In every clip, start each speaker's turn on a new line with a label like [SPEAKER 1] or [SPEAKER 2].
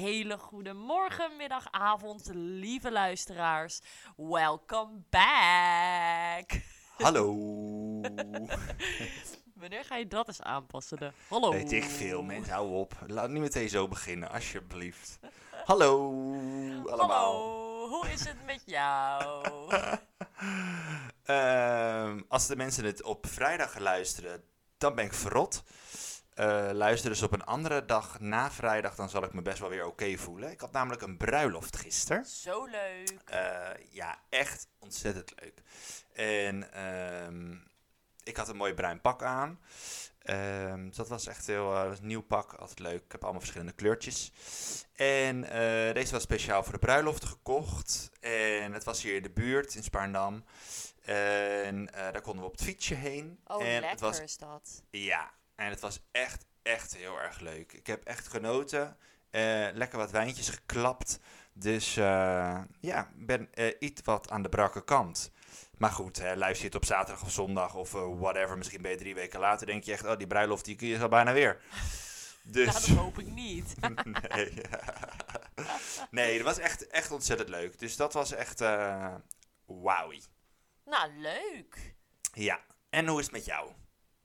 [SPEAKER 1] hele goede morgen, middag, avond, lieve luisteraars. Welcome back.
[SPEAKER 2] Hallo.
[SPEAKER 1] Wanneer ga je dat eens aanpassen? Hallo.
[SPEAKER 2] Weet ik veel, mensen, hou op. Laat niet meteen zo beginnen, alsjeblieft. Hallo, allemaal.
[SPEAKER 1] Hallo, hoe is het met jou?
[SPEAKER 2] Als de mensen het op vrijdag luisteren, dan ben ik verrot. Luisteren ze op een andere dag na vrijdag, dan zal ik me best wel weer oké voelen. Ik had namelijk een bruiloft gisteren.
[SPEAKER 1] Zo leuk.
[SPEAKER 2] Ja, echt ontzettend leuk. En ik had een mooi bruin pak aan. Dus dat was echt een nieuw pak, altijd leuk. Ik heb allemaal verschillende kleurtjes. En deze was speciaal voor de bruiloft gekocht. En het was hier in de buurt, in Spaarndam. En daar konden we op het fietsje heen.
[SPEAKER 1] Oh,
[SPEAKER 2] en
[SPEAKER 1] lekker is dat.
[SPEAKER 2] Ja, en het was echt heel erg leuk. Ik heb echt genoten. Lekker wat wijntjes geklapt. Dus ja, ben iets wat aan de brakke kant. Maar goed, luister je het op zaterdag of zondag of whatever. Misschien ben je 3 weken later, denk je echt, oh, die bruiloft die is al bijna weer. Dus...
[SPEAKER 1] Nou, dat hoop ik niet.
[SPEAKER 2] Nee, dat was echt ontzettend leuk. Dus dat was echt wauwie.
[SPEAKER 1] Nou, leuk.
[SPEAKER 2] Ja, en hoe is het met jou?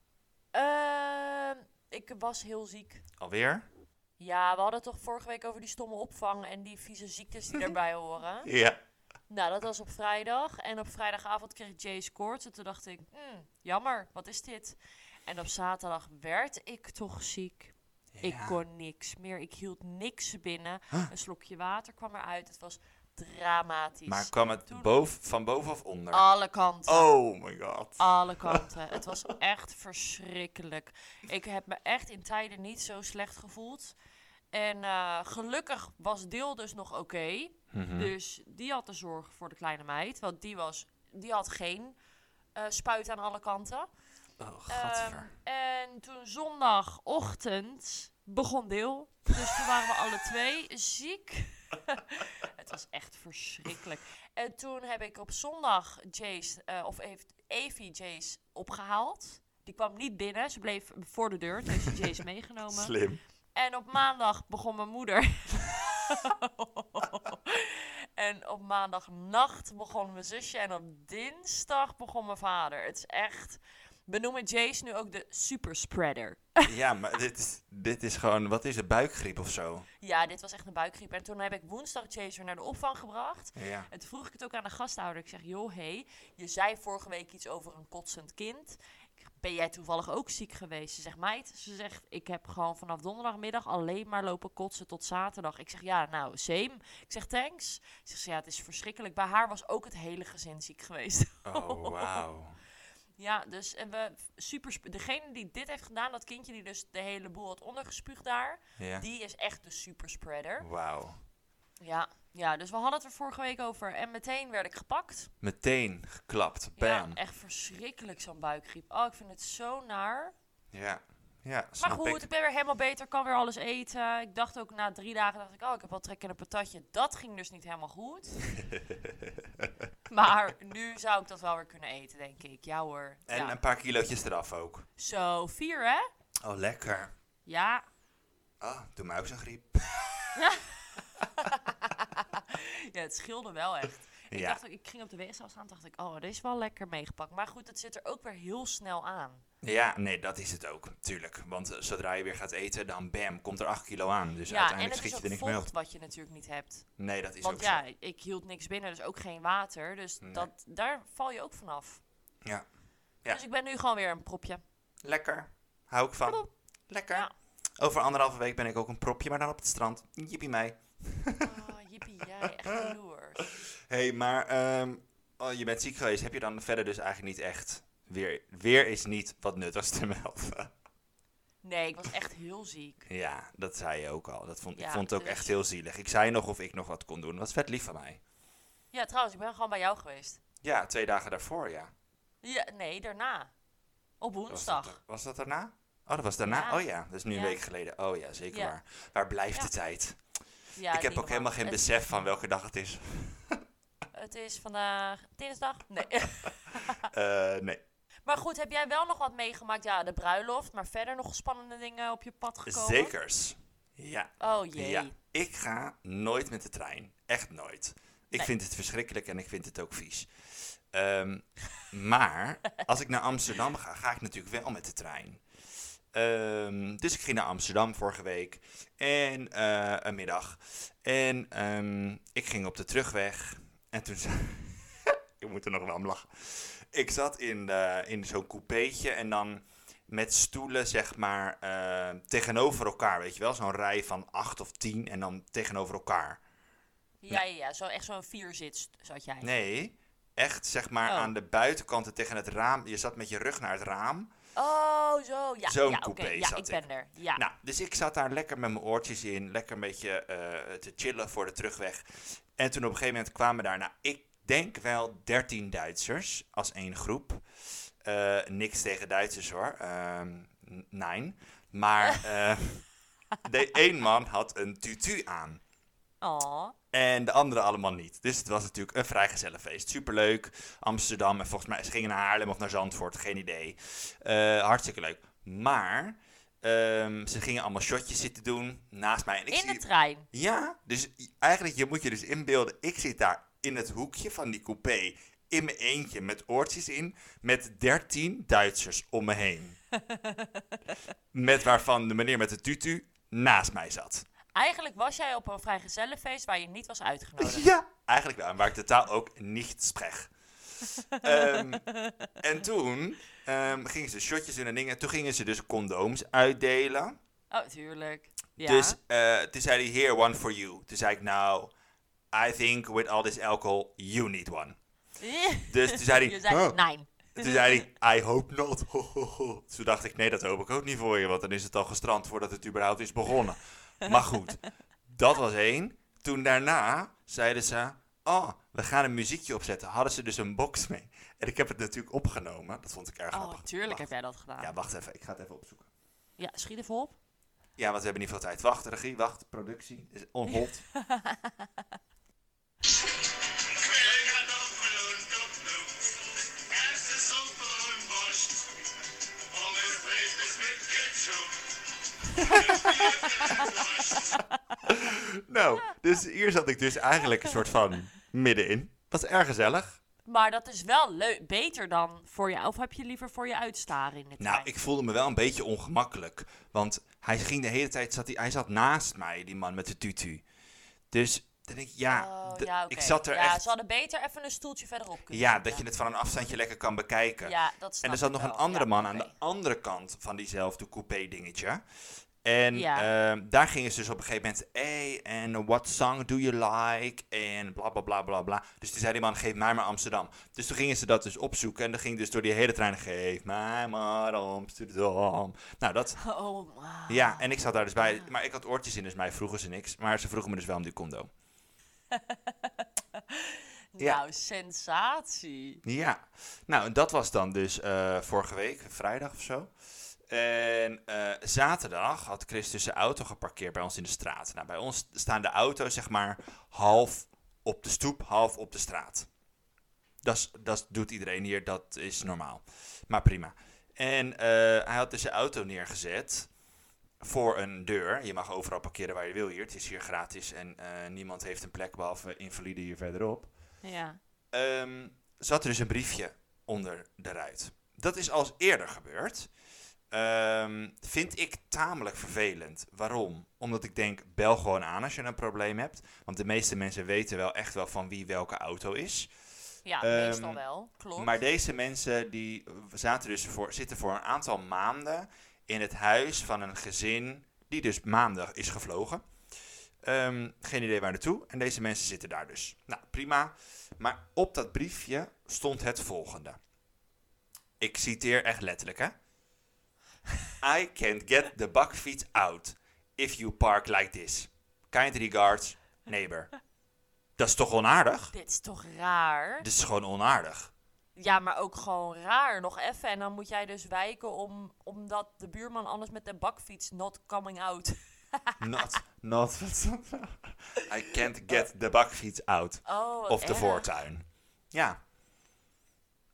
[SPEAKER 1] Ik was heel ziek.
[SPEAKER 2] Alweer?
[SPEAKER 1] Ja, we hadden het toch vorige week over die stomme opvang en die vieze ziektes die daarbij horen.
[SPEAKER 2] Ja.
[SPEAKER 1] Nou, dat was op vrijdag. En op vrijdagavond kreeg ik Jay's koorts. En toen dacht ik, jammer, wat is dit? En op zaterdag werd ik toch ziek.
[SPEAKER 2] Ja.
[SPEAKER 1] Ik kon niks meer. Ik hield niks binnen.
[SPEAKER 2] Huh?
[SPEAKER 1] Een slokje water kwam eruit. Het was dramatisch.
[SPEAKER 2] Maar kwam het van boven of onder?
[SPEAKER 1] Alle kanten.
[SPEAKER 2] Oh my god.
[SPEAKER 1] Alle kanten. Het was echt verschrikkelijk. Ik heb me echt in tijden niet zo slecht gevoeld. En gelukkig was Deel dus nog oké.
[SPEAKER 2] Mhm.
[SPEAKER 1] Dus die had de zorg voor de kleine meid. Want die had geen spuit aan alle kanten.
[SPEAKER 2] Oh, gadver.
[SPEAKER 1] En toen zondagochtend begon Deel. Dus toen waren we alle twee ziek. Het was echt verschrikkelijk. En toen heb ik op zondag Evie Jace opgehaald. Die kwam niet binnen. Ze bleef voor de deur. Toen heeft ze Jace meegenomen.
[SPEAKER 2] Slim.
[SPEAKER 1] En op maandag begon mijn moeder. En op maandagnacht begon mijn zusje. En op dinsdag begon mijn vader. Het is echt... We noemen Jace nu ook de superspreader.
[SPEAKER 2] Ja, maar dit is gewoon, wat is het, buikgriep of zo?
[SPEAKER 1] Ja, dit was echt een buikgriep. En toen heb ik woensdag Jace weer naar de opvang gebracht.
[SPEAKER 2] Ja.
[SPEAKER 1] En toen vroeg ik het ook aan de gasthouder. Ik zeg, joh, je zei vorige week iets over een kotsend kind. Ben jij toevallig ook ziek geweest? Ze zegt, meid, ik heb gewoon vanaf donderdagmiddag alleen maar lopen kotsen tot zaterdag. Ik zeg, ja, nou, same. Ik zeg, thanks. Ze zegt, ja, het is verschrikkelijk. Bij haar was ook het hele gezin ziek geweest.
[SPEAKER 2] Oh, wauw.
[SPEAKER 1] Ja, dus en degene die dit heeft gedaan, dat kindje die dus de hele boel had ondergespuugd daar,
[SPEAKER 2] Ja.
[SPEAKER 1] die is echt de superspreader.
[SPEAKER 2] Wauw.
[SPEAKER 1] Ja, dus we hadden het er vorige week over en meteen werd ik gepakt.
[SPEAKER 2] Meteen geklapt. Bam.
[SPEAKER 1] Ja, echt verschrikkelijk zo'n buikgriep. Oh, ik vind het zo naar.
[SPEAKER 2] Ja,
[SPEAKER 1] Maar
[SPEAKER 2] snap
[SPEAKER 1] goed, ik ben weer helemaal beter, kan weer alles eten. Ik dacht ook na 3 dagen, ik heb wel trek in een patatje. Dat ging dus niet helemaal goed. Maar nu zou ik dat wel weer kunnen eten, denk ik. Ja hoor.
[SPEAKER 2] En
[SPEAKER 1] Ja.
[SPEAKER 2] een paar kilootjes eraf ook.
[SPEAKER 1] Zo, 4 hè?
[SPEAKER 2] Oh, lekker.
[SPEAKER 1] Ja.
[SPEAKER 2] Oh, doe mij ook zo'n griep.
[SPEAKER 1] Ja, het scheelde wel echt. Ik ging op de weegschaal staan en dacht ik, oh, dit is wel lekker meegepakt. Maar goed, het zit er ook weer heel snel aan.
[SPEAKER 2] Ja, nee, dat is het ook, tuurlijk. Want zodra je weer gaat eten, dan bam, komt er 8 kilo aan. Dus
[SPEAKER 1] Ja, en
[SPEAKER 2] uiteindelijk
[SPEAKER 1] het
[SPEAKER 2] schiet
[SPEAKER 1] is
[SPEAKER 2] je er
[SPEAKER 1] ook
[SPEAKER 2] niks mee op.
[SPEAKER 1] vocht wat je natuurlijk niet hebt.
[SPEAKER 2] Nee, dat is
[SPEAKER 1] Want
[SPEAKER 2] ook
[SPEAKER 1] ja,
[SPEAKER 2] zo.
[SPEAKER 1] ik hield niks binnen, dus ook geen water. Dus
[SPEAKER 2] Nee.
[SPEAKER 1] daar val je ook vanaf.
[SPEAKER 2] Ja. Ja.
[SPEAKER 1] Dus ik ben nu gewoon weer een propje.
[SPEAKER 2] Lekker. Hou ik van.
[SPEAKER 1] Klopt.
[SPEAKER 2] Lekker.
[SPEAKER 1] Ja.
[SPEAKER 2] Over 1,5 week ben ik ook een propje, maar dan op het strand. Jippie mij.
[SPEAKER 1] Oh, jippie, jij echt jaloers.
[SPEAKER 2] Hé, maar je bent ziek geweest. Heb je dan verder dus eigenlijk niet echt... Weer is niet wat nuttigs te melden.
[SPEAKER 1] Nee, ik was echt heel ziek.
[SPEAKER 2] Ja, dat zei je ook al. Ik
[SPEAKER 1] Ja,
[SPEAKER 2] vond het ook
[SPEAKER 1] dus-
[SPEAKER 2] echt heel zielig. Ik zei nog of ik nog wat kon doen. Dat was vet lief van mij.
[SPEAKER 1] Ja, trouwens, ik ben gewoon bij jou geweest.
[SPEAKER 2] Ja, 2 dagen daarvoor, ja.
[SPEAKER 1] Ja, nee, daarna. Op woensdag.
[SPEAKER 2] Was dat daarna? Oh, dat was daarna?
[SPEAKER 1] Ja.
[SPEAKER 2] Oh ja, dat is nu een
[SPEAKER 1] Ja.
[SPEAKER 2] week geleden. Oh ja, zeker
[SPEAKER 1] Ja.
[SPEAKER 2] waar. Waar blijft
[SPEAKER 1] Ja.
[SPEAKER 2] de tijd?
[SPEAKER 1] Ja,
[SPEAKER 2] Ik heb
[SPEAKER 1] niet
[SPEAKER 2] ook helemaal geen
[SPEAKER 1] normaal.
[SPEAKER 2] besef van welke dag het is.
[SPEAKER 1] Het is vandaag dinsdag? Nee.
[SPEAKER 2] Nee.
[SPEAKER 1] Maar goed, heb jij wel nog wat meegemaakt? Ja, de bruiloft, maar verder nog spannende dingen op je pad gekomen?
[SPEAKER 2] Zekers. Ja.
[SPEAKER 1] Oh jee.
[SPEAKER 2] Ja. Ik ga nooit met de trein. Echt nooit. Ik
[SPEAKER 1] Nee.
[SPEAKER 2] vind het verschrikkelijk en ik vind het ook vies. Maar als ik naar Amsterdam ga, ga ik natuurlijk wel met de trein. Dus ik ging naar Amsterdam vorige week. En een middag. En ik ging op de terugweg. En toen ik moet er nog wel om lachen. Ik zat in zo'n coupeetje en dan met stoelen, zeg maar, tegenover elkaar, weet je wel? Zo'n rij van 8 of 10 en dan tegenover elkaar.
[SPEAKER 1] Ja. Echt zo'n 4-zit zat jij.
[SPEAKER 2] Nee, echt, zeg maar, aan de buitenkanten tegen het raam. Je zat met je rug naar het raam.
[SPEAKER 1] Oh, zo. Ja,
[SPEAKER 2] Zo'n
[SPEAKER 1] ja,
[SPEAKER 2] coupé
[SPEAKER 1] oké. Ja,
[SPEAKER 2] zat
[SPEAKER 1] ik ben er. Ja.
[SPEAKER 2] Nou, dus ik zat daar lekker met mijn oortjes in, lekker een beetje te chillen voor de terugweg. En toen op een gegeven moment kwamen daar, nou, ik denk wel 13 Duitsers als één groep. Niks tegen Duitsers hoor, nee. Maar de één man had een tutu aan.
[SPEAKER 1] Oh.
[SPEAKER 2] En de anderen allemaal niet. Dus het was natuurlijk een vrijgezellenfeest. Superleuk. Amsterdam. En volgens mij ze gingen naar Haarlem of naar Zandvoort. Geen idee. Hartstikke leuk. Maar ze gingen allemaal shotjes zitten doen naast mij. En ik
[SPEAKER 1] In de trein.
[SPEAKER 2] Ja, dus eigenlijk je moet je dus inbeelden. Ik zit daar in het hoekje van die coupé in mijn eentje met oortjes in. Met 13 Duitsers om me heen. Met waarvan de meneer met de tutu naast mij zat.
[SPEAKER 1] Eigenlijk was jij op een vrijgezellenfeest waar je niet was uitgenodigd.
[SPEAKER 2] Ja, eigenlijk wel. En waar ik totaal ook niet spreek. En toen gingen ze shotjes doen en dingen. Toen gingen ze dus condooms uitdelen.
[SPEAKER 1] Oh, tuurlijk. Ja.
[SPEAKER 2] Dus toen zei hij, here, one for you. Toen zei ik, nou, I think with all this alcohol, you need one. Dus toen zei hij,
[SPEAKER 1] Je zei nee.
[SPEAKER 2] Toen zei hij, I hope not. Toen dacht ik, nee, dat hoop ik ook niet voor je. Want dan is het al gestrand voordat het überhaupt is begonnen. Maar goed, dat was één. Toen daarna zeiden ze, oh, we gaan een muziekje opzetten. Hadden ze dus een box mee. En ik heb het natuurlijk opgenomen. Dat vond ik erg grappig.
[SPEAKER 1] Oh, tuurlijk
[SPEAKER 2] Wacht.
[SPEAKER 1] heb jij dat gedaan.
[SPEAKER 2] Ja, wacht even. Ik ga het even opzoeken.
[SPEAKER 1] Ja, schiet even op.
[SPEAKER 2] Ja, want we hebben niet veel tijd. Wacht, regie, wacht, productie. Is on hold. Nou, dus hier zat ik dus eigenlijk een soort van middenin. Was erg gezellig.
[SPEAKER 1] Maar dat is wel leuk. Beter dan voor je. Of heb je liever voor je uitstaren in de trein?
[SPEAKER 2] Nou, ik voelde me wel een beetje ongemakkelijk. Want hij ging de hele tijd, hij zat naast mij, die man met de tutu. Dus dan denk ik, ja,
[SPEAKER 1] oké.
[SPEAKER 2] ik zat er
[SPEAKER 1] ja,
[SPEAKER 2] echt...
[SPEAKER 1] ze hadden beter even een stoeltje verderop kunnen
[SPEAKER 2] Ja,
[SPEAKER 1] zitten.
[SPEAKER 2] dat je het van een afstandje lekker kan bekijken.
[SPEAKER 1] Ja, dat snap
[SPEAKER 2] En er zat
[SPEAKER 1] ik
[SPEAKER 2] nog
[SPEAKER 1] wel.
[SPEAKER 2] een andere
[SPEAKER 1] Ja,
[SPEAKER 2] man aan
[SPEAKER 1] oké.
[SPEAKER 2] de andere kant van diezelfde coupé-dingetje. En
[SPEAKER 1] Ja.
[SPEAKER 2] daar gingen ze dus op een gegeven moment... Hey, en what song do you like? En bla, bla, bla, bla, bla. Dus toen zei die man, geef mij maar Amsterdam. Dus toen gingen ze dat dus opzoeken. En dan ging dus door die hele trein... Geef mij maar Amsterdam. Nou, dat...
[SPEAKER 1] Oh, wow.
[SPEAKER 2] Ja, en ik zat daar dus bij. Maar ik had oortjes in, dus mij vroegen ze niks. Maar ze vroegen me dus wel om die condoom. Ja.
[SPEAKER 1] Nou, sensatie.
[SPEAKER 2] Ja, nou, en dat was dan dus vorige week, vrijdag of zo. En zaterdag had Chris dus zijn auto geparkeerd bij ons in de straat. Nou, bij ons staan de auto's zeg maar half op de stoep, half op de straat. Dat doet iedereen hier, dat is normaal. Maar prima. En hij had dus zijn auto neergezet voor een deur. Je mag overal parkeren waar je wil hier. Het is hier gratis en niemand heeft een plek behalve invalide hier verderop.
[SPEAKER 1] Ja.
[SPEAKER 2] Zat er dus een briefje onder de ruit. Dat is al eens eerder gebeurd. Vind ik tamelijk vervelend. Waarom? Omdat ik denk, bel gewoon aan als je een probleem hebt. Want de meeste mensen weten wel echt wel van wie welke auto is.
[SPEAKER 1] Ja, meestal wel. Klopt.
[SPEAKER 2] Maar deze mensen die zitten voor een aantal maanden in het huis van een gezin die dus maandag is gevlogen. Geen idee waar naartoe. En deze mensen zitten daar dus. Nou, prima. Maar op dat briefje stond het volgende. Ik citeer echt letterlijk, hè. I can't get the bakfiets out if you park like this. Kind regards, neighbor. Dat is toch onaardig?
[SPEAKER 1] Dit is toch raar?
[SPEAKER 2] Dit is gewoon onaardig.
[SPEAKER 1] Ja, maar ook gewoon raar. Nog even. En dan moet jij dus wijken omdat de buurman anders met de bakfiets not coming out.
[SPEAKER 2] Not. I can't get the bakfiets out.
[SPEAKER 1] Oh, wat
[SPEAKER 2] Of de
[SPEAKER 1] erg.
[SPEAKER 2] voortuin. Ja.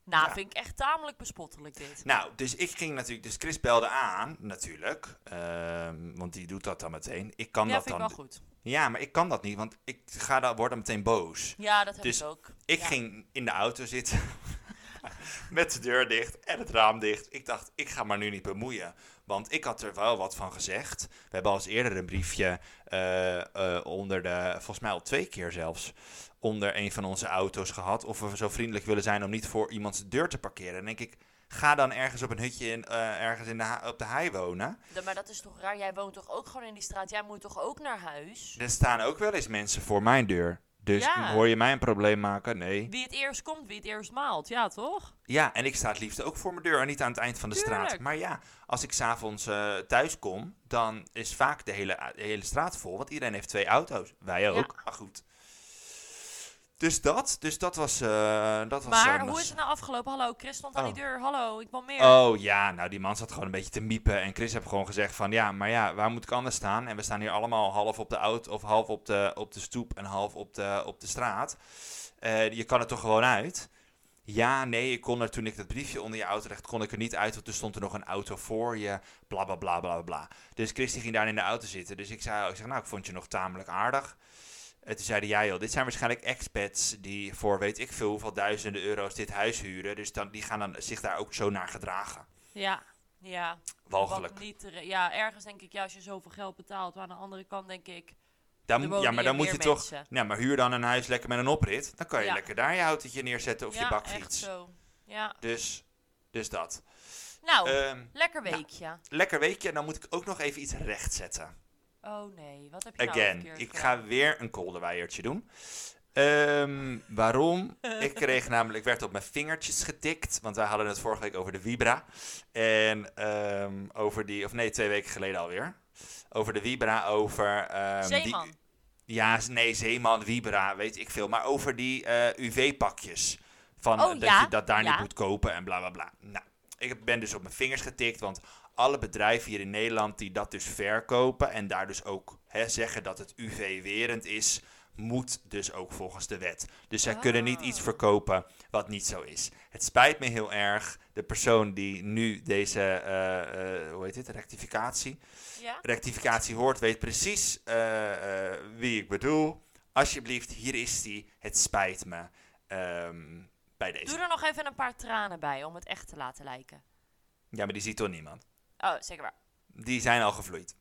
[SPEAKER 1] Nou,
[SPEAKER 2] Ja.
[SPEAKER 1] vind ik echt tamelijk bespottelijk dit.
[SPEAKER 2] Nou, dus ik ging natuurlijk... Dus Chris belde aan, natuurlijk. Want die doet dat dan meteen. Ik kan
[SPEAKER 1] Ja,
[SPEAKER 2] dat
[SPEAKER 1] vind ik
[SPEAKER 2] dan...
[SPEAKER 1] wel goed.
[SPEAKER 2] Ja, maar ik kan dat niet, want ik word dan meteen boos.
[SPEAKER 1] Ja, dat heb
[SPEAKER 2] Dus
[SPEAKER 1] ik ook.
[SPEAKER 2] Ik
[SPEAKER 1] Ja.
[SPEAKER 2] ging in de auto zitten met de deur dicht en het raam dicht. Ik dacht, ik ga maar nu niet bemoeien. Want ik had er wel wat van gezegd. We hebben al eens eerder een briefje onder volgens mij al 2 keer zelfs, onder een van onze auto's gehad. Of we zo vriendelijk willen zijn om niet voor iemands deur te parkeren. Dan denk ik, ga dan ergens op een hutje ergens op de hei wonen.
[SPEAKER 1] Maar dat is toch raar? Jij woont toch ook gewoon in die straat? Jij moet toch ook naar huis?
[SPEAKER 2] Er staan ook wel eens mensen voor mijn deur. Dus
[SPEAKER 1] Ja.
[SPEAKER 2] hoor je mij een probleem maken? Nee.
[SPEAKER 1] Wie het eerst komt, wie het eerst maalt. Ja, toch?
[SPEAKER 2] Ja, en ik sta het liefst ook voor mijn deur en niet aan het eind van de straat.
[SPEAKER 1] Tuurlijk.
[SPEAKER 2] Maar ja, als ik s'avonds thuis kom, dan is vaak de hele straat vol. Want iedereen heeft 2 auto's. Wij ook.
[SPEAKER 1] Ja.
[SPEAKER 2] Maar goed. Dus dat was...
[SPEAKER 1] Maar hoe is het nou afgelopen? Hallo, Chris stond aan die
[SPEAKER 2] Oh.
[SPEAKER 1] deur. Hallo, ik wil meer.
[SPEAKER 2] Oh ja, nou die man zat gewoon een beetje te miepen. En Chris heeft gewoon gezegd van ja, maar ja, waar moet ik anders staan? En we staan hier allemaal half op de auto of half op de stoep en half op de straat. Je kan er toch gewoon uit? Ja, nee, ik kon er toen ik dat briefje onder je auto legde, kon ik er niet uit, want er stond er nog een auto voor je, bla bla bla bla bla. Dus Chris die ging daar in de auto zitten. Dus ik zeg, nou, ik vond je nog tamelijk aardig. Toen zeiden jij, joh, dit zijn waarschijnlijk expats die voor weet ik veel hoeveel duizenden euro's dit huis huren. Dus die gaan dan zich daar ook zo naar gedragen.
[SPEAKER 1] Ja.
[SPEAKER 2] Walgelijk.
[SPEAKER 1] Wat niet ja, ergens denk ik, ja, als je zoveel geld betaalt. Maar aan de andere kant denk ik, er
[SPEAKER 2] Dan,
[SPEAKER 1] wonen
[SPEAKER 2] ja, maar
[SPEAKER 1] hier
[SPEAKER 2] dan moet
[SPEAKER 1] meer
[SPEAKER 2] je toch...
[SPEAKER 1] mensen.
[SPEAKER 2] Nou, maar huur dan een huis lekker met een oprit. Dan kan je
[SPEAKER 1] Ja.
[SPEAKER 2] lekker daar je autootje neerzetten of je
[SPEAKER 1] echt
[SPEAKER 2] bakfiets.
[SPEAKER 1] zo. Ja.
[SPEAKER 2] Dus dat.
[SPEAKER 1] Nou, lekker
[SPEAKER 2] nou.
[SPEAKER 1] weekje.
[SPEAKER 2] Lekker weekje. En dan moet ik ook nog even iets rechtzetten.
[SPEAKER 1] Oh nee, wat heb je nou
[SPEAKER 2] Again.
[SPEAKER 1] verkeerd
[SPEAKER 2] Ik
[SPEAKER 1] gedaan?
[SPEAKER 2] ga weer een kolderweiertje doen. Waarom? Ik kreeg namelijk, werd op mijn vingertjes getikt. Want wij hadden het vorige week over de Vibra. En over die, of nee, 2 weken geleden alweer. Over de Vibra, over...
[SPEAKER 1] Zeeman.
[SPEAKER 2] Nee, Zeeman, Vibra, weet ik veel. Maar over die UV-pakjes. Van
[SPEAKER 1] Oh,
[SPEAKER 2] dat
[SPEAKER 1] ja,
[SPEAKER 2] je dat daar
[SPEAKER 1] ja.
[SPEAKER 2] niet moet kopen en bla bla bla. Nou, ik ben dus op mijn vingers getikt, want alle bedrijven hier in Nederland die dat dus verkopen en daar dus ook zeggen dat het UV-werend is, moet dus ook volgens de wet. Dus zij kunnen niet iets verkopen wat niet zo is. Het spijt me heel erg. De persoon die nu deze, hoe heet dit, rectificatie hoort, weet precies wie ik bedoel. Alsjeblieft, hier is die. Het spijt me. Bij deze.
[SPEAKER 1] Doe er nog even een paar tranen bij om het echt te laten lijken.
[SPEAKER 2] Ja, maar die ziet toch niemand.
[SPEAKER 1] Oh, zeker waar.
[SPEAKER 2] Die zijn al gevloeid.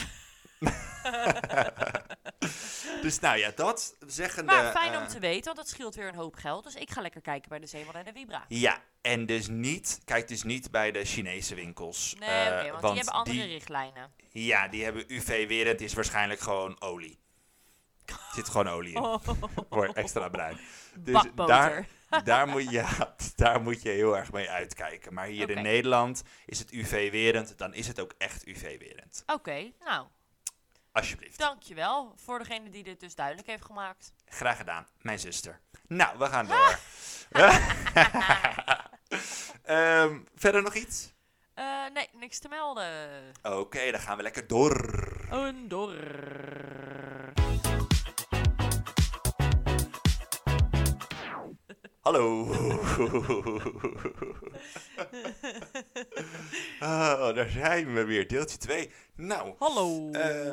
[SPEAKER 2] Dus nou ja, dat zeggende...
[SPEAKER 1] Maar fijn om te weten, want dat scheelt weer een hoop geld. Dus ik ga lekker kijken bij de Zeeman en de Vibra.
[SPEAKER 2] Ja, en dus kijk dus niet bij de Chinese winkels.
[SPEAKER 1] Nee, oké, want die hebben andere richtlijnen.
[SPEAKER 2] Ja, die hebben UV-werend, is waarschijnlijk gewoon olie. Er zit gewoon olie in. Voor extra bruin. Dus
[SPEAKER 1] Bakboter.
[SPEAKER 2] daar moet je heel erg mee uitkijken. Maar hier in Nederland is het UV-werend, dan is het ook echt UV-werend.
[SPEAKER 1] Oké, nou,
[SPEAKER 2] Alsjeblieft.
[SPEAKER 1] dankjewel voor degene die dit dus duidelijk heeft gemaakt.
[SPEAKER 2] Graag gedaan, mijn zuster. Nou, we gaan door. Verder nog iets?
[SPEAKER 1] Nee, niks te melden.
[SPEAKER 2] Oké, dan gaan we lekker door.
[SPEAKER 1] Een door.
[SPEAKER 2] Hallo. Daar zijn we weer, deeltje 2. Nou,
[SPEAKER 1] Hallo.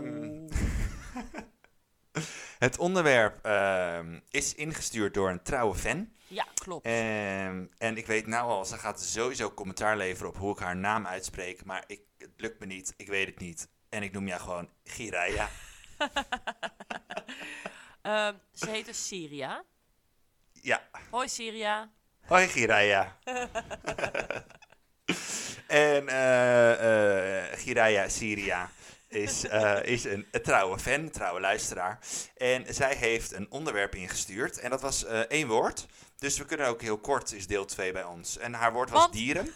[SPEAKER 2] Het onderwerp is ingestuurd door een trouwe fan.
[SPEAKER 1] Ja, klopt.
[SPEAKER 2] En ik weet nou al, ze gaat sowieso commentaar leveren op hoe ik haar naam uitspreek. Maar het lukt me niet, ik weet het niet. En ik noem jou gewoon Giraya.
[SPEAKER 1] Ze heet dus Syria.
[SPEAKER 2] Ja.
[SPEAKER 1] Hoi Syria.
[SPEAKER 2] Hoi Giraya. En Giraya Syria is een trouwe fan, trouwe luisteraar. En zij heeft een onderwerp ingestuurd. En dat was 1 woord. Dus we kunnen ook heel kort, is deel 2 bij ons. En haar woord was dieren.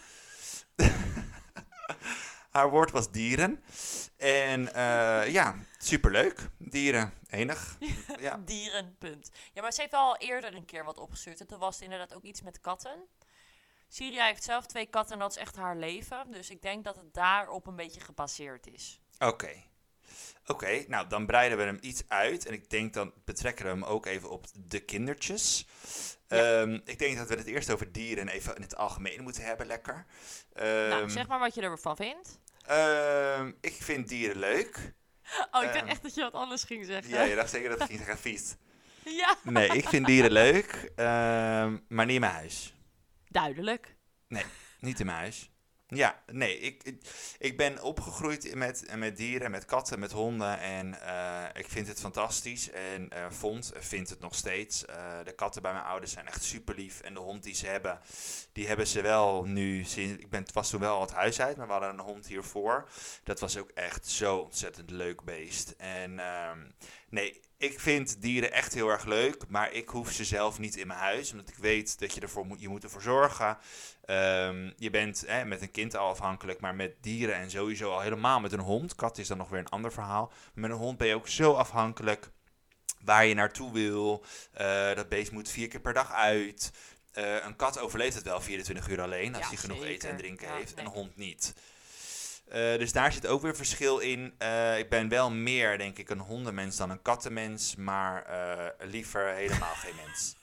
[SPEAKER 2] Haar woord was dieren. En ja, superleuk. Dieren, enig. Ja.
[SPEAKER 1] Dieren, punt. Ja, maar ze heeft al eerder een keer wat opgestuurd. En toen was het inderdaad ook iets met katten. Syria heeft zelf 2 katten en dat is echt haar leven. Dus ik denk dat het daarop een beetje gebaseerd is.
[SPEAKER 2] Oké, nou dan breiden we hem iets uit. En ik denk dan betrekken we hem ook even op de kindertjes.
[SPEAKER 1] Ja.
[SPEAKER 2] Ik denk dat we het eerst over dieren even in het algemeen moeten hebben, lekker.
[SPEAKER 1] Nou, zeg maar wat je ervan vindt.
[SPEAKER 2] Ik vind dieren leuk.
[SPEAKER 1] Oh, ik dacht echt dat je wat anders ging zeggen.
[SPEAKER 2] Ja, je dacht zeker dat ik ging zeggen vies.
[SPEAKER 1] Ja.
[SPEAKER 2] Nee, ik vind dieren leuk, maar niet in mijn huis.
[SPEAKER 1] Duidelijk.
[SPEAKER 2] Niet in mijn huis. Ja, nee, ik ben opgegroeid met dieren, met katten, met honden en ik vind het fantastisch en vind het nog steeds. De katten bij mijn ouders zijn echt super lief en de hond die hebben ze wel nu sinds, was toen wel al het huis uit, maar we hadden een hond hiervoor. Dat was ook echt zo ontzettend leuk beest. En nee, ik vind dieren echt heel erg leuk, maar ik hoef ze zelf niet in mijn huis, omdat ik weet dat je moet ervoor zorgen. Je bent met een kind al afhankelijk, maar met dieren en sowieso al helemaal met een hond. Kat is dan nog weer een ander verhaal. Maar met een hond ben je ook zo afhankelijk waar je naartoe wil. Dat beest moet 4 keer per dag uit. Een kat overleeft het wel 24 uur alleen als hij genoeg eten en drinken heeft. Nee. Een hond niet. Dus daar zit ook weer verschil in. Ik ben wel meer, denk ik, een hondenmens dan een kattenmens. Maar liever helemaal geen mens.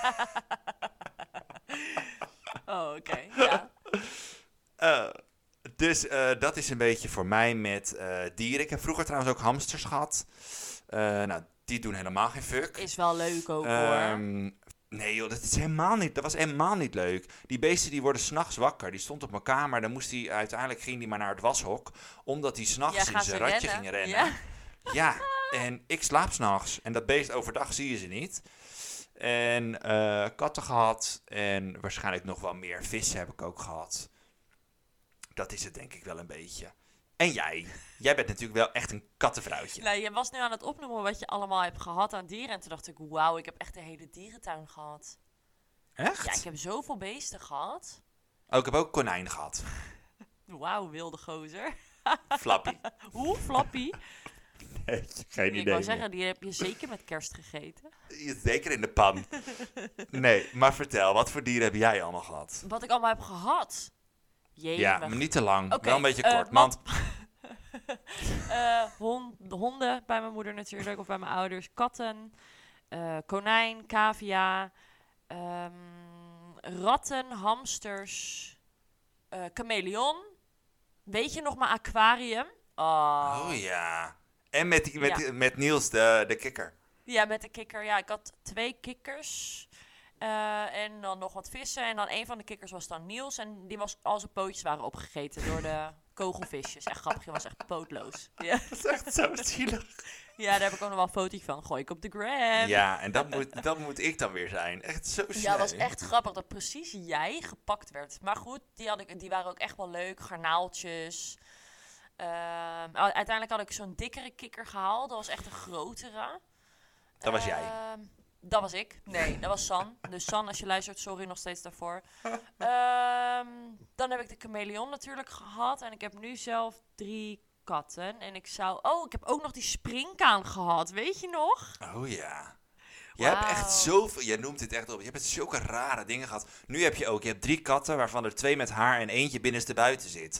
[SPEAKER 1] Oh, oké. Ja.
[SPEAKER 2] Dus dat is een beetje voor mij met dieren. Ik heb vroeger trouwens ook hamsters gehad. Nou, die doen helemaal geen fuck.
[SPEAKER 1] Is wel leuk ook, hoor.
[SPEAKER 2] Nee joh, dat was helemaal niet leuk. Die beesten die worden 's nachts wakker. Die stond op mijn kamer. Dan uiteindelijk ging die maar naar het washok. Omdat die 's nachts in zijn ratje ging rennen.
[SPEAKER 1] Ja.
[SPEAKER 2] Ja, en ik slaap 's nachts. En dat beest overdag zie je ze niet. En katten gehad. En waarschijnlijk nog wel meer. Vissen heb ik ook gehad. Dat is het denk ik wel een beetje. En jij? Jij bent natuurlijk wel echt een kattenvrouwtje.
[SPEAKER 1] Nou, je was nu aan het opnoemen wat je allemaal hebt gehad aan dieren. En toen dacht ik, wauw, ik heb echt een hele dierentuin gehad.
[SPEAKER 2] Echt?
[SPEAKER 1] Ja, ik heb zoveel beesten gehad.
[SPEAKER 2] Oh, ik heb ook konijn gehad.
[SPEAKER 1] Wauw, wilde gozer.
[SPEAKER 2] Flappy.
[SPEAKER 1] Hoe? Flappy?
[SPEAKER 2] Nee, geen idee.
[SPEAKER 1] Ik wou zeggen, die heb je zeker met kerst gegeten.
[SPEAKER 2] Zeker in de pan. Nee, maar vertel, wat voor dieren heb jij allemaal gehad?
[SPEAKER 1] Wat ik allemaal heb gehad? Jee,
[SPEAKER 2] Ja, maar niet te lang.
[SPEAKER 1] Oké,
[SPEAKER 2] wel een beetje kort. Want
[SPEAKER 1] honden bij mijn moeder natuurlijk, of bij mijn ouders. Katten, konijn, cavia, ratten, hamsters, chameleon. Weet je nog mijn aquarium?
[SPEAKER 2] Oh ja. En met Niels, de kikker.
[SPEAKER 1] Ja, met de kikker. Ja, ik had 2 kikkers. En dan nog wat vissen. En dan een van de kikkers was dan Niels. En al zijn pootjes waren opgegeten door de kogelvisjes. Echt grappig, hij was echt pootloos. Ja.
[SPEAKER 2] Dat is echt zo zielig.
[SPEAKER 1] Ja, daar heb ik ook nog wel een fotootje van. Gooi ik op de gram.
[SPEAKER 2] Ja, en dat moet ik dan weer zijn. Echt zo snel.
[SPEAKER 1] Ja, het was echt grappig dat precies jij gepakt werd. Maar goed, die waren ook echt wel leuk. Garnaaltjes. Uiteindelijk had ik zo'n dikkere kikker gehaald. Dat was echt een grotere.
[SPEAKER 2] Dat was jij.
[SPEAKER 1] Dat was ik. Nee, dat was San. Dus San, als je luistert, sorry nog steeds daarvoor. Dan heb ik de chameleon natuurlijk gehad. En ik heb nu zelf 3 katten. En ik heb ook nog die springkaan gehad. Weet je nog?
[SPEAKER 2] Oh ja. Je hebt echt zoveel, jij noemt dit echt op. Je hebt zulke rare dingen gehad. Nu heb je 3 katten, waarvan er 2 met haar en eentje binnenstebuiten zit.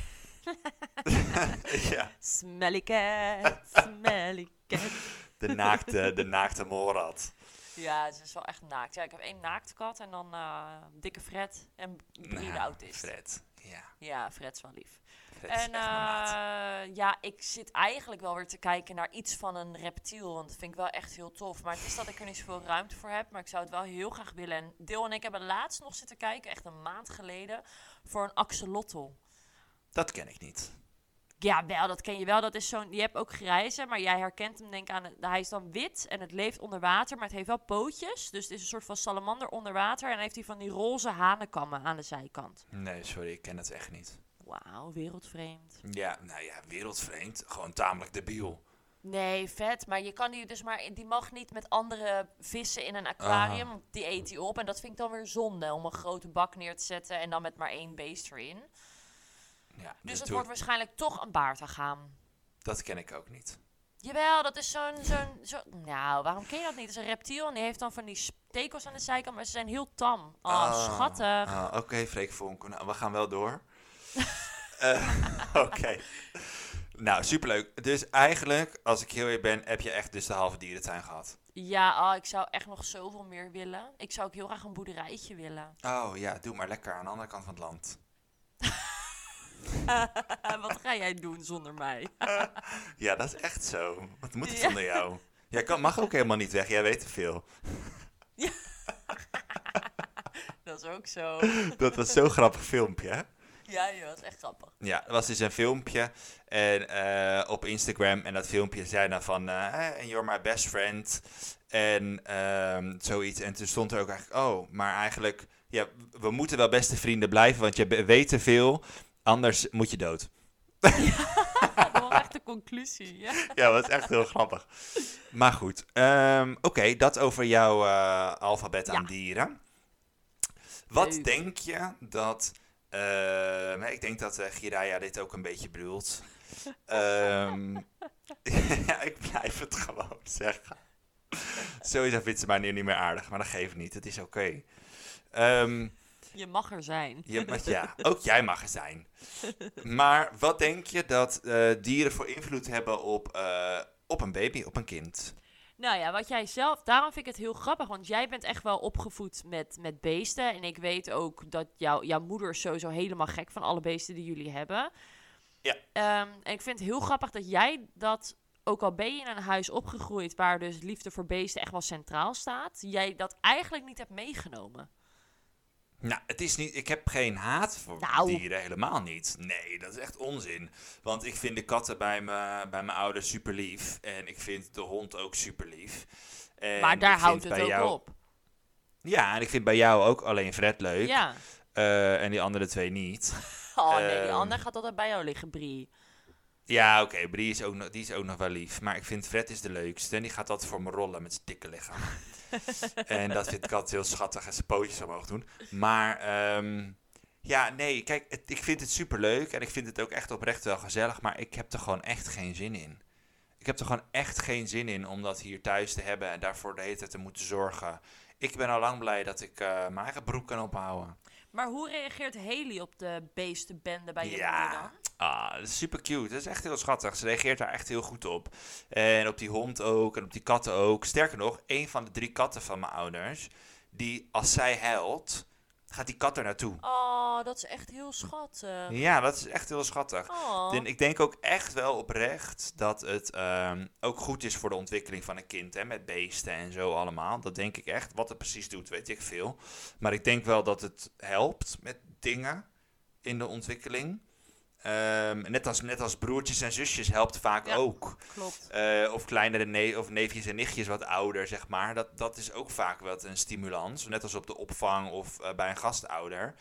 [SPEAKER 2] Ja.
[SPEAKER 1] Smelly cat, smelly cat.
[SPEAKER 2] De naakte Morad.
[SPEAKER 1] Ja, ze is wel echt naakt. Ja, ik heb 1 naakte kat en dan dikke Fred en hybride autist.
[SPEAKER 2] Fred, ja.
[SPEAKER 1] Ja, Fred is wel lief.
[SPEAKER 2] Fred is echt mijn maat.
[SPEAKER 1] Ja, ik zit eigenlijk wel weer te kijken naar iets van een reptiel. Want dat vind ik wel echt heel tof. Maar het is dat ik er niet zoveel ruimte voor heb. Maar ik zou het wel heel graag willen. En Deel en ik hebben laatst nog zitten kijken, echt een maand geleden, voor een axolotl.
[SPEAKER 2] Dat ken ik niet.
[SPEAKER 1] Ja, wel, dat ken je wel. Dat is je hebt ook grijze, maar jij herkent hem denk aan. Hij is dan wit en het leeft onder water, maar het heeft wel pootjes. Dus het is een soort van salamander onder water. En dan heeft hij van die roze hanenkammen aan de zijkant.
[SPEAKER 2] Nee, sorry, ik ken het echt niet.
[SPEAKER 1] Wauw, wereldvreemd.
[SPEAKER 2] Ja, nou ja, wereldvreemd. Gewoon tamelijk debiel.
[SPEAKER 1] Nee, vet. Maar je kan die mag niet met andere vissen in een aquarium. Die eet hij op. En dat vind ik dan weer zonde om een grote bak neer te zetten en dan met maar 1 beest erin.
[SPEAKER 2] Ja,
[SPEAKER 1] Dus het wordt waarschijnlijk toch een baardagaam.
[SPEAKER 2] Dat ken ik ook niet.
[SPEAKER 1] Jawel, dat is zo'n... Nou, waarom ken je dat niet? Het is een reptiel en die heeft dan van die stekels aan de zijkant, maar ze zijn heel tam. Schattig.
[SPEAKER 2] Oké, Freek Vonk. Nou, we gaan wel door. Oké. Nou, superleuk. Dus eigenlijk, als ik heel eerlijk ben, heb je echt dus de halve dierentuin gehad.
[SPEAKER 1] Ja, ik zou echt nog zoveel meer willen. Ik zou ook heel graag een boerderijtje willen.
[SPEAKER 2] Oh ja, doe maar lekker aan de andere kant van het land.
[SPEAKER 1] Wat ga jij doen zonder mij?
[SPEAKER 2] Ja, dat is echt zo. Wat moet ik
[SPEAKER 1] Ja.
[SPEAKER 2] zonder jou? Jij mag ook helemaal niet weg, jij weet te veel.
[SPEAKER 1] Dat is ook zo.
[SPEAKER 2] Dat was zo'n grappig filmpje, hè?
[SPEAKER 1] Ja, joh, dat is echt grappig.
[SPEAKER 2] Ja, er was dus een filmpje op Instagram en dat filmpje zei dan van, and you're my best friend en zoiets. En toen stond er ook eigenlijk, oh, maar eigenlijk, ja, we moeten wel beste vrienden blijven, want je weet te veel, anders moet je dood.
[SPEAKER 1] Dat was echt de conclusie. Ja.
[SPEAKER 2] Ja, dat is echt heel grappig. Maar goed, oké, dat over jouw alfabet aan
[SPEAKER 1] Ja.
[SPEAKER 2] dieren. Wat
[SPEAKER 1] Leuk.
[SPEAKER 2] denk je dat... ik denk dat Jiraya dit ook een beetje bedoelt. Ja, ik blijf het gewoon zeggen. Sowieso vindt ze mij nu niet meer aardig, maar dat geeft niet. Het is oké.
[SPEAKER 1] Je mag er zijn.
[SPEAKER 2] Ja, ook jij mag er zijn. Maar wat denk je dat dieren voor invloed hebben op een baby, op een kind?
[SPEAKER 1] Nou ja, wat jij zelf... Daarom vind ik het heel grappig, want jij bent echt wel opgevoed met beesten. En ik weet ook dat jouw moeder is sowieso helemaal gek van alle beesten die jullie hebben.
[SPEAKER 2] Ja.
[SPEAKER 1] En ik vind het heel grappig dat jij dat... Ook al ben je in een huis opgegroeid waar dus liefde voor beesten echt wel centraal staat, jij dat eigenlijk niet hebt meegenomen.
[SPEAKER 2] Nou, het is niet, ik heb geen haat voor
[SPEAKER 1] Nou.
[SPEAKER 2] dieren, helemaal niet. Nee, dat is echt onzin. Want ik vind de katten bij mijn ouders super lief. En ik vind de hond ook super lief. En
[SPEAKER 1] Maar daar
[SPEAKER 2] ik
[SPEAKER 1] houdt
[SPEAKER 2] vind
[SPEAKER 1] het
[SPEAKER 2] bij
[SPEAKER 1] ook
[SPEAKER 2] jou,
[SPEAKER 1] op.
[SPEAKER 2] Ja, en ik vind bij jou ook alleen Fred leuk.
[SPEAKER 1] Ja.
[SPEAKER 2] En die andere twee niet.
[SPEAKER 1] Oh nee, die
[SPEAKER 2] Ehm.
[SPEAKER 1] ander gaat altijd bij jou liggen, Brie.
[SPEAKER 2] Ja, oké, Brie is ook die is ook nog wel lief. Maar ik vind Fred is de leukste. En die gaat altijd voor me rollen met zijn dikke lichaam. En dat vind ik altijd heel schattig en zijn pootjes omhoog doen. Maar ja, nee, kijk, ik vind het super leuk. En ik vind het ook echt oprecht wel gezellig. Maar ik heb er gewoon echt geen zin in. Ik heb er gewoon echt geen zin in om dat hier thuis te hebben. En daarvoor de hele tijd te moeten zorgen. Ik ben al lang blij dat ik mijn eigen broek kan ophouden.
[SPEAKER 1] Maar hoe reageert Haley op de beestenbende bij je moeder dan?
[SPEAKER 2] Dat is super cute. Dat is echt heel schattig. Ze reageert daar echt heel goed op. En op die hond ook. En op die katten ook. Sterker nog, een van de 3 katten van mijn ouders, die als zij huilt, gaat die kat er naartoe.
[SPEAKER 1] Oh, dat is echt heel schattig.
[SPEAKER 2] Ja, dat is echt heel schattig.
[SPEAKER 1] Oh.
[SPEAKER 2] En ik denk ook echt wel oprecht dat het ook goed is voor de ontwikkeling van een kind. Hè, met beesten en zo allemaal. Dat denk ik echt. Wat het precies doet, weet ik veel. Maar ik denk wel dat het helpt met dingen in de ontwikkeling. Net als broertjes en zusjes helpt vaak
[SPEAKER 1] Ja.
[SPEAKER 2] ook.
[SPEAKER 1] Klopt.
[SPEAKER 2] Of kleinere of neefjes en nichtjes wat ouder, zeg maar. Dat is ook vaak wat een stimulans. Net als op de opvang of bij een gastouder.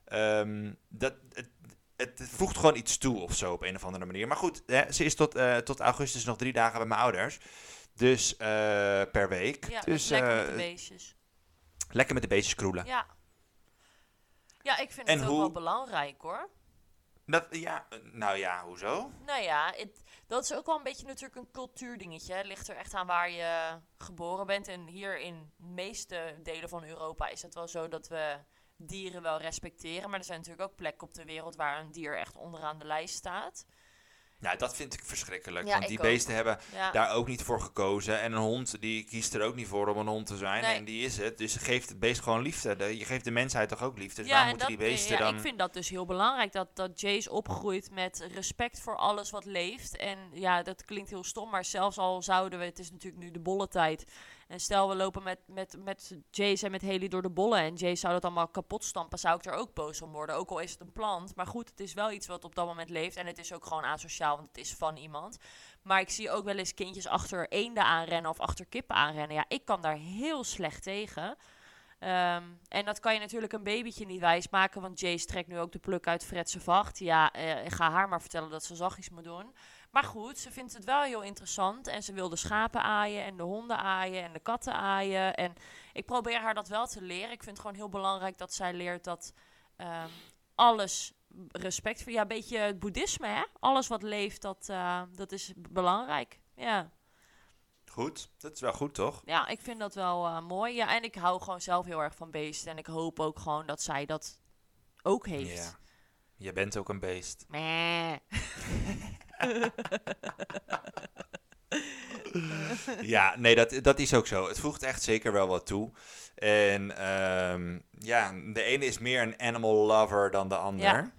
[SPEAKER 2] Het voegt gewoon iets toe of zo op een of andere manier. Maar goed, hè, ze is tot augustus nog 3 dagen bij mijn ouders. Dus per week.
[SPEAKER 1] Ja,
[SPEAKER 2] dus
[SPEAKER 1] lekker met de beestjes.
[SPEAKER 2] lekker met de beestjes kroelen.
[SPEAKER 1] Ja. Ja, ik vind
[SPEAKER 2] En
[SPEAKER 1] het ook
[SPEAKER 2] hoe-
[SPEAKER 1] wel belangrijk hoor.
[SPEAKER 2] Nou ja, hoezo?
[SPEAKER 1] Nou ja, dat is ook wel een beetje natuurlijk een cultuurdingetje. Het ligt er echt aan waar je geboren bent. En hier in de meeste delen van Europa is het wel zo dat we dieren wel respecteren. Maar er zijn natuurlijk ook plekken op de wereld waar een dier echt onderaan de lijst staat.
[SPEAKER 2] Ja, dat vind ik verschrikkelijk.
[SPEAKER 1] Ja,
[SPEAKER 2] want
[SPEAKER 1] ik
[SPEAKER 2] die
[SPEAKER 1] ook.
[SPEAKER 2] beesten hebben
[SPEAKER 1] Ja.
[SPEAKER 2] daar ook niet voor gekozen. En een hond, die kiest er ook niet voor om een hond te zijn.
[SPEAKER 1] Nee.
[SPEAKER 2] En die is het. Dus geeft het beest gewoon liefde. Je geeft de mensheid toch ook liefde. Dus
[SPEAKER 1] Ja,
[SPEAKER 2] waarom
[SPEAKER 1] en
[SPEAKER 2] moeten die beesten
[SPEAKER 1] ja,
[SPEAKER 2] dan...
[SPEAKER 1] ik vind dat dus heel belangrijk. Dat Jace opgroeit met respect voor alles wat leeft. En ja, dat klinkt heel stom. Maar zelfs al zouden we... Het is natuurlijk nu de bollentijd. En stel we lopen met Jace en met Haley door de bollen. En Jace zou dat allemaal kapot stampen. Zou ik er ook boos om worden. Ook al is het een plant. Maar goed, het is wel iets wat op dat moment leeft. En het is ook gewoon asociaal. Want het is van iemand. Maar ik zie ook wel eens kindjes achter eenden aanrennen. Of achter kippen aanrennen. Ja, ik kan daar heel slecht tegen. En dat kan je natuurlijk een babytje niet wijsmaken, want Jace trekt nu ook de pluk uit Fred zijn vacht. Ja, ga haar maar vertellen dat ze zachtjes moet doen. Maar goed, ze vindt het wel heel interessant en ze wil de schapen aaien en de honden aaien en de katten aaien. En ik probeer haar dat wel te leren. Ik vind het gewoon heel belangrijk dat zij leert dat alles respect voor... Ja, een beetje het boeddhisme, hè? Alles wat leeft, dat is belangrijk. Ja.
[SPEAKER 2] Goed, dat is wel goed, toch?
[SPEAKER 1] Ja, ik vind dat wel mooi. Ja, en ik hou gewoon zelf heel erg van beesten. En ik hoop ook gewoon dat zij dat ook heeft.
[SPEAKER 2] Ja. Je bent ook een beest.
[SPEAKER 1] Meh.
[SPEAKER 2] Ja, nee, dat is ook zo. Het voegt echt zeker wel wat toe. En de ene is meer een animal lover dan de ander.
[SPEAKER 1] Ja.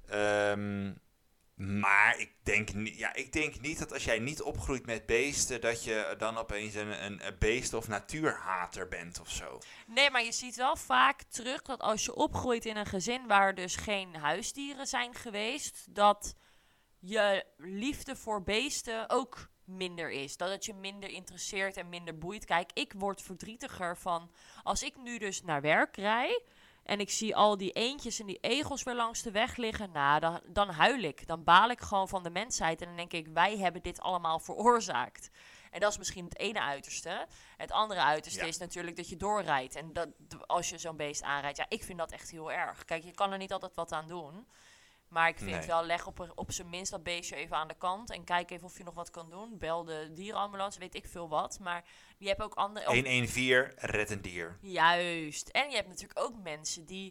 [SPEAKER 2] Maar ik denk niet dat als jij niet opgroeit met beesten, dat je dan opeens een beest- of natuurhater bent of zo.
[SPEAKER 1] Nee, maar je ziet wel vaak terug dat als je opgroeit in een gezin waar dus geen huisdieren zijn geweest, dat je liefde voor beesten ook minder is. Dat het je minder interesseert en minder boeit. Kijk, ik word verdrietiger van als ik nu dus naar werk rijd en ik zie al die eendjes en die egels weer langs de weg liggen. Nou, dan huil ik. Dan baal ik gewoon van de mensheid. En dan denk ik, wij hebben dit allemaal veroorzaakt. En dat is misschien het ene uiterste. Het andere uiterste is natuurlijk dat je doorrijdt. En dat, als je zo'n beest aanrijdt, ja, ik vind dat echt heel erg. Kijk, je kan er niet altijd wat aan doen. Maar ik vind wel, leg op zijn minst dat beestje even aan de kant. En kijk even of je nog wat kan doen. Bel de dierenambulance, weet ik veel wat. Maar je hebt ook andere...
[SPEAKER 2] 114, red een dier.
[SPEAKER 1] Juist. En je hebt natuurlijk ook mensen die...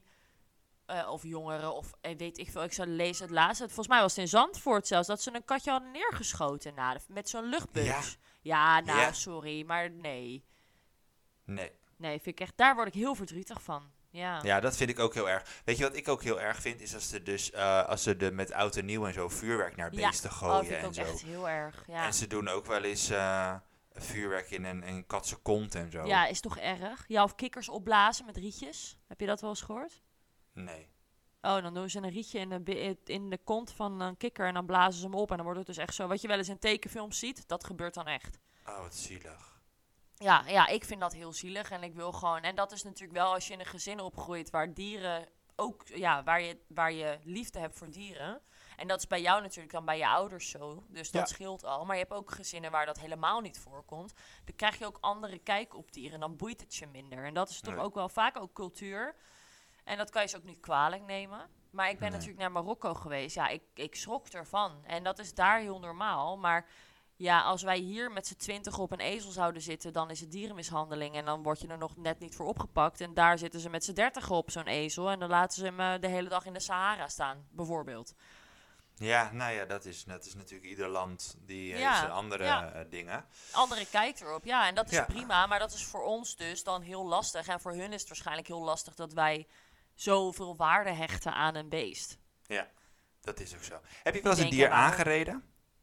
[SPEAKER 1] of jongeren, of weet ik veel. Ik zou lezen het laatste. Volgens mij was het in Zandvoort zelfs. Dat ze een katje hadden neergeschoten met zo'n luchtbus. Ja, sorry. Maar nee. Nee, vind ik echt... Daar word ik heel verdrietig van.
[SPEAKER 2] Ja, dat vind ik ook heel erg. Weet je wat ik ook heel erg vind? Is als ze met oud en nieuw en zo vuurwerk naar beesten gooien
[SPEAKER 1] vind ik
[SPEAKER 2] en
[SPEAKER 1] ook
[SPEAKER 2] zo.
[SPEAKER 1] echt heel erg, ja.
[SPEAKER 2] En ze doen ook wel eens vuurwerk in een katse kont en zo.
[SPEAKER 1] Ja, is toch erg? Ja, of kikkers opblazen met rietjes. Heb je dat wel eens gehoord?
[SPEAKER 2] Nee.
[SPEAKER 1] Oh, dan doen ze een rietje in de kont van een kikker en dan blazen ze hem op. En dan wordt het dus echt zo, wat je wel eens in tekenfilms ziet, dat gebeurt dan echt.
[SPEAKER 2] Oh, wat zielig.
[SPEAKER 1] Ja, ik vind dat heel zielig en ik wil gewoon... En dat is natuurlijk wel als je in een gezin opgroeit waar dieren ook... Ja, waar je liefde hebt voor dieren. En dat is bij jou natuurlijk dan bij je ouders zo. Dus dat scheelt al. Maar je hebt ook gezinnen waar dat helemaal niet voorkomt. Dan krijg je ook andere kijk op dieren en dan boeit het je minder. En dat is toch ook wel vaak ook cultuur. En dat kan je ze ook niet kwalijk nemen. Maar ik ben natuurlijk naar Marokko geweest. Ja, ik schrok ervan. En dat is daar heel normaal. Maar ja, als wij hier met z'n 20 op een ezel zouden zitten, dan is het dierenmishandeling. En dan word je er nog net niet voor opgepakt. En daar zitten ze met z'n 30 op zo'n ezel. En dan laten ze hem de hele dag in de Sahara staan, bijvoorbeeld.
[SPEAKER 2] Ja, nou ja, dat is natuurlijk ieder land die heeft zijn andere dingen.
[SPEAKER 1] Andere kijk erop, ja. En dat is prima. Maar dat is voor ons dus dan heel lastig. En voor hun is het waarschijnlijk heel lastig dat wij zoveel waarde hechten aan een beest.
[SPEAKER 2] Ja, dat is ook zo. Heb je wel eens een dier aangereden?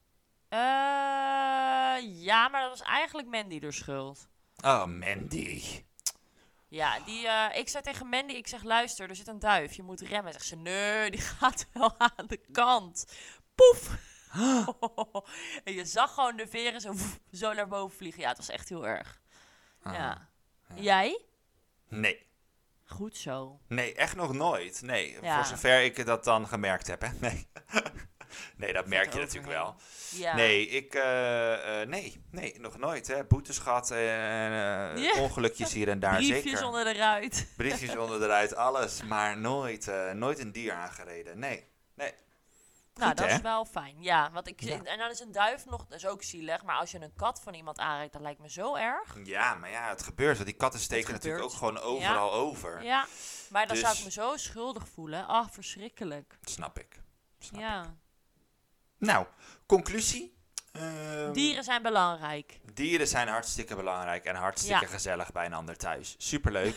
[SPEAKER 1] Ja, maar dat was eigenlijk Mandy de schuld.
[SPEAKER 2] Oh, Mandy.
[SPEAKER 1] Ja, ik zei tegen Mandy, ik zeg, luister, er zit een duif, je moet remmen. Zegt ze, nee, die gaat wel aan de kant. Poef! En je zag gewoon de veren zo naar boven vliegen. Ja, het was echt heel erg. Ja. Jij?
[SPEAKER 2] Nee.
[SPEAKER 1] Goed zo.
[SPEAKER 2] Nee, echt nog nooit. Nee, voor zover ik dat dan gemerkt heb, hè. Nee. Nee, dat merk je natuurlijk wel.
[SPEAKER 1] Ja.
[SPEAKER 2] Nee, nee, nog nooit. Hè. Boetes gehad en ongelukjes hier en daar,
[SPEAKER 1] Briefjes
[SPEAKER 2] zeker.
[SPEAKER 1] onder de ruit.
[SPEAKER 2] Briefjes onder de ruit, alles. Maar nooit een dier aangereden. Nee.
[SPEAKER 1] Nou,
[SPEAKER 2] Goed,
[SPEAKER 1] dat
[SPEAKER 2] hè?
[SPEAKER 1] is wel fijn. Ja, want en dan is een duif nog, dat is ook zielig. Maar als je een kat van iemand aanrijdt, dat lijkt me zo erg.
[SPEAKER 2] Ja, maar ja, het gebeurt. Want die katten steken natuurlijk ook gewoon overal over.
[SPEAKER 1] Ja, maar dan
[SPEAKER 2] Dus
[SPEAKER 1] zou ik me zo schuldig voelen. Ach, verschrikkelijk.
[SPEAKER 2] Snap ik.
[SPEAKER 1] Ja.
[SPEAKER 2] Nou, conclusie.
[SPEAKER 1] Dieren zijn belangrijk.
[SPEAKER 2] Dieren zijn hartstikke belangrijk en hartstikke gezellig bij een ander thuis. Superleuk.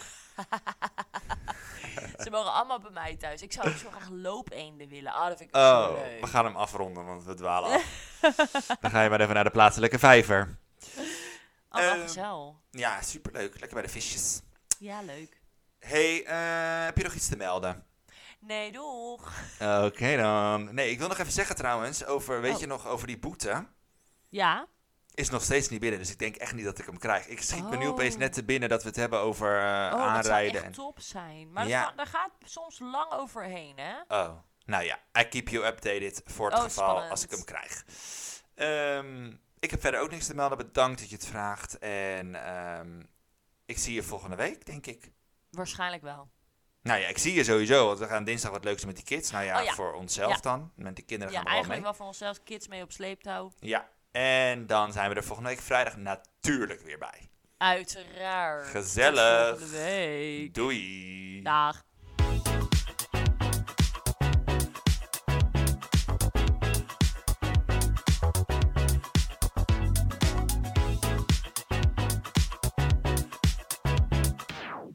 [SPEAKER 1] Ze mogen allemaal bij mij thuis. Ik zou ook zo graag loopeenden willen. Dat vind ik zo leuk.
[SPEAKER 2] We gaan hem afronden, want we dwalen af. Dan ga je maar even naar de plaatselijke vijver.
[SPEAKER 1] Gezellig.
[SPEAKER 2] Ja, superleuk. Lekker bij de visjes.
[SPEAKER 1] Ja, leuk.
[SPEAKER 2] Hey, heb je nog iets te melden?
[SPEAKER 1] Nee, doeg.
[SPEAKER 2] Oké dan. Nee, ik wil nog even zeggen trouwens, weet je nog, over die boete.
[SPEAKER 1] Ja.
[SPEAKER 2] Is nog steeds niet binnen, dus ik denk echt niet dat ik hem krijg. Ik schiet me nu opeens net te binnen dat we het hebben over aanrijden.
[SPEAKER 1] Dat zou echt top zijn. Maar daar gaat soms lang overheen, hè?
[SPEAKER 2] Oh, nou ja. I keep you updated voor het geval
[SPEAKER 1] spannend.
[SPEAKER 2] als ik hem krijg. Ik heb verder ook niks te melden. Bedankt dat je het vraagt. En ik zie je volgende week, denk ik.
[SPEAKER 1] Waarschijnlijk wel.
[SPEAKER 2] Nou ja, ik zie je sowieso, want we gaan dinsdag wat leuks doen met die kids. Nou ja, voor onszelf dan. Met de kinderen gaan we wel mee.
[SPEAKER 1] Ja, eigenlijk wel voor onszelf. Kids mee op sleeptouw.
[SPEAKER 2] Ja, en dan zijn we er volgende week vrijdag natuurlijk weer bij.
[SPEAKER 1] Uiteraard.
[SPEAKER 2] Gezellig.
[SPEAKER 1] Tot volgende week.
[SPEAKER 2] Doei.
[SPEAKER 1] Dag.